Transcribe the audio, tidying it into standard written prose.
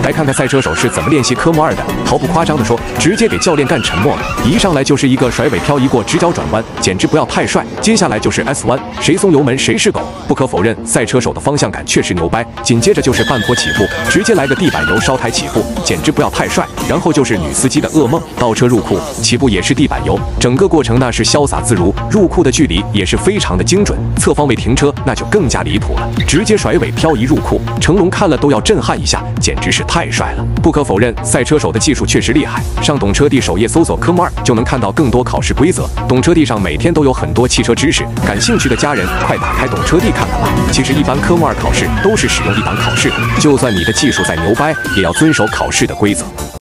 来看看赛车手是怎么练习科目2的。毫不夸张地说，直接给教练干沉默了。一上来就是一个甩尾漂移过直角转弯，简直不要太帅。接下来就是 S 弯，谁松油门谁是狗。不可否认，赛车手的方向感确实牛掰。紧接着就是半坡起步，直接来个地板油烧台起步，简直不要太帅。然后就是女司机的噩梦，倒车入库，起步也是地板油，整个过程那是潇洒自如。入库的距离也是非常的精准，侧方位停车那就更加离谱了，直接甩尾漂移入库，成龙看了都要震撼一下，简直是太帅了。不可否认，赛车手的技术确实厉害。上懂车帝首页搜索科目2就能看到更多考试规则。懂车帝上每天都有很多汽车知识，感兴趣的家人快打开懂车帝看看吧。其实一般科目2考试都是使用一档考试，就算你的技术再牛掰，也要遵守考试的规则。